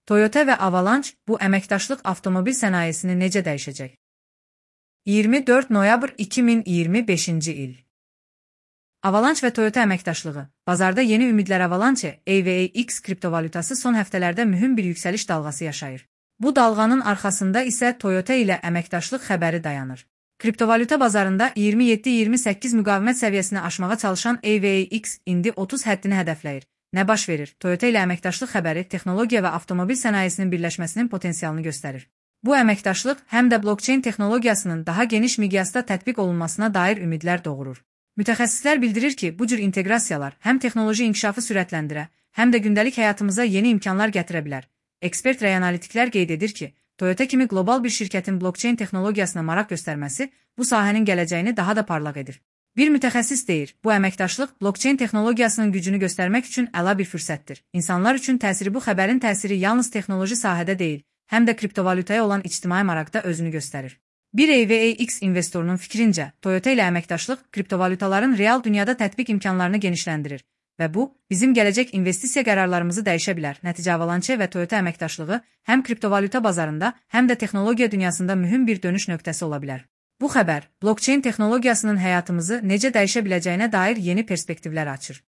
Toyota və Avalanche bu əməkdaşlıq avtomobil sənayesini necə dəyişəcək? 24 noyabr 2025-ci il. Avalanche və Toyota əməkdaşlığı. Bazarda yeni ümidlər. Avalanche AVAX kriptovalyutası son həftələrdə mühüm bir yüksəliş dalğası yaşayır. Bu dalğanın arxasında isə Toyota ilə əməkdaşlıq xəbəri dayanır. Kriptovalyuta bazarında 27-28 müqavimət səviyyəsini aşmağa çalışan AVAX indi 30 həddini hədəfləyir. Nə baş verir? Toyota ilə əməkdaşlıq xəbəri texnologiya və avtomobil sənayesinin birləşməsinin potensialını göstərir. Bu əməkdaşlıq həm də blockchain texnologiyasının daha geniş miqyasda tətbiq olunmasına dair ümidlər doğurur. Mütəxəssislər bildirir ki, bu cür inteqrasiyalar həm texnoloji inkişafı sürətləndirə, həm də gündəlik həyatımıza yeni imkanlar gətirə bilər. Ekspert və analitiklər qeyd edir ki, Toyota kimi qlobal bir şirkətin blockchain texnologiyasına maraq göstərməsi bu sahənin gələcəyini daha da parlaq edir. Bir mütəxəssis deyir, bu əməkdaşlıq blockchain texnologiyasının gücünü göstərmək üçün əla bir fürsətdir. İnsanlar üçün təsiri. Bu xəbərin təsiri yalnız texnoloji sahədə deyil, həm də kriptovalyutaya olan ictimai maraqda özünü göstərir. Bir AVAX investorunun fikrincə, Toyota ilə əməkdaşlıq kriptovalyutaların real dünyada tətbiq imkanlarını genişləndirir və bu, bizim gələcək investisiya qərarlarımızı dəyişə bilər. Nəticə Avalanche və Toyota əməkdaşlığı həm kriptovalyuta bazarında, həm də texnologiya dünyasında mühüm bir dönüş nöqtəsi ola bilər. Bu xəbər, blockchain texnologiyasının həyatımızı necə dəyişə biləcəyinə dair yeni perspektivlər açır.